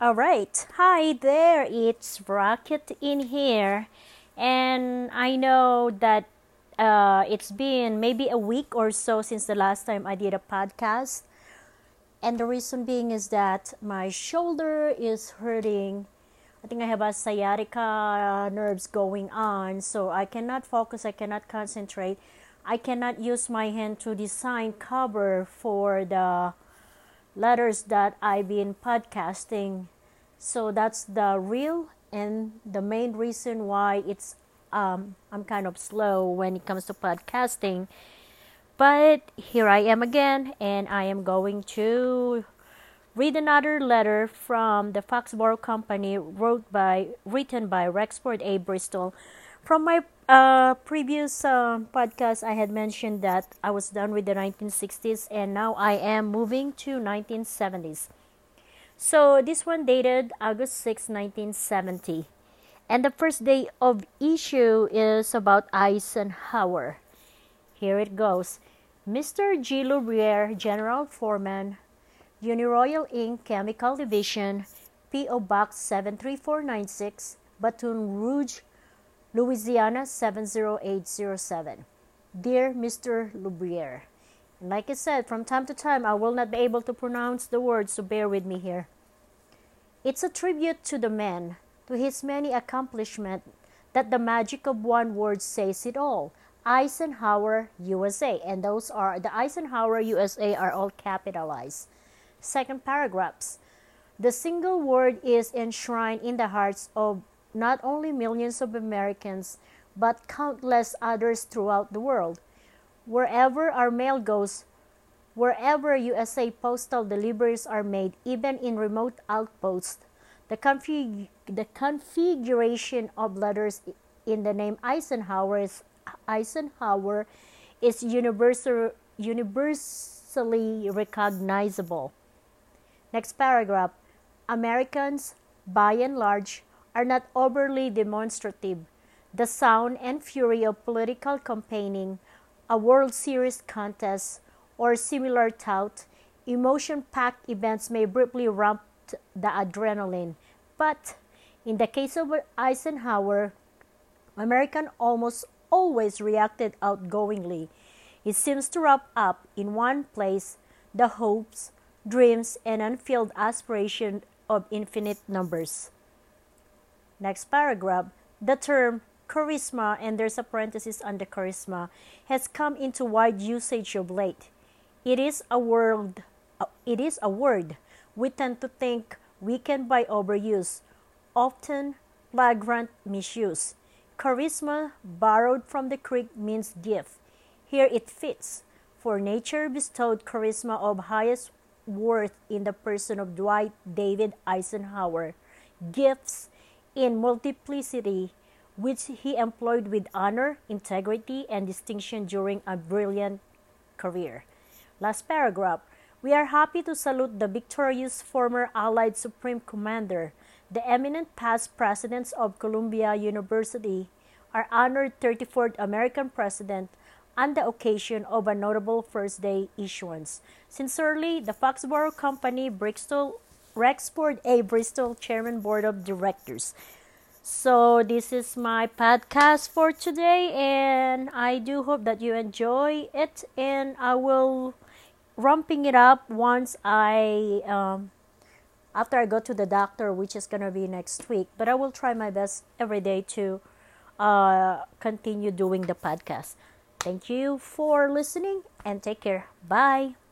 All right. Hi there. It's Rocket in here. And I know that it's been maybe a week or so since the last time I did a podcast. And the reason being is that my shoulder is hurting. I think I have a sciatica nerves going on. So I cannot focus. I cannot concentrate. I cannot use my hand to design cover for the letters that I've been podcasting. So that's the real and the main reason why I'm kind of slow when it comes to podcasting. But here I am again, and I am going to read another letter from the Foxborough Company written by Rexford A. Bristol. From my previous podcast, I had mentioned that I was done with the 1960s and now I am moving to 1970s. So this one dated August 6, 1970. And the first day of issue is about Eisenhower. Here it goes. Mr. G. Lubriere, General Foreman, Uniroyal Inc. Chemical Division, P.O. Box 73496, Baton Rouge, Louisiana 70807. Dear Mr. Lubriere, and like I said, from time to time I will not be able to pronounce the words, so bear with me here. It's a tribute to the man, to his many accomplishments, that the magic of one word says it all. Eisenhower, USA. And those are, the Eisenhower, USA are all capitalized. Second paragraphs. The single word is enshrined in the hearts of not only millions of Americans, but countless others throughout the world. Wherever our mail goes, wherever USA postal deliveries are made, even in remote outposts, the configuration of letters in the name Eisenhower is universally recognizable. Next paragraph. Americans, by and large, are not overly demonstrative. The sound and fury of political campaigning, a World Series contest, or similar tout, emotion-packed events may briefly ramp the adrenaline. But in the case of Eisenhower, Americans almost always reacted outgoingly. It seems to wrap up in one place the hopes, dreams, and unfulfilled aspirations of infinite numbers. Next paragraph. The term charisma, and there's a parenthesis under charisma, has come into wide usage of late. It is a word we tend to think weakened by overuse, often flagrant misuse. Charisma, borrowed from the Greek, means gift. Here it fits, for nature bestowed charisma of highest worth in the person of Dwight David Eisenhower. Gifts in multiplicity, which he employed with honor, integrity, and distinction during a brilliant career. Last paragraph. We are happy to salute the victorious former Allied Supreme Commander, the eminent past presidents of Columbia University, our honored 34th American President, on the occasion of a notable first day issuance. Sincerely, the Foxborough Company, Bristol, Rexford A. Bristol, Chairman Board of Directors. So this is my podcast for today, and I do hope that you enjoy it, and I will ramping it up once after I go to the doctor, which is gonna be next week. But I will try my best every day to continue doing the podcast. Thank you for listening and take care. Bye.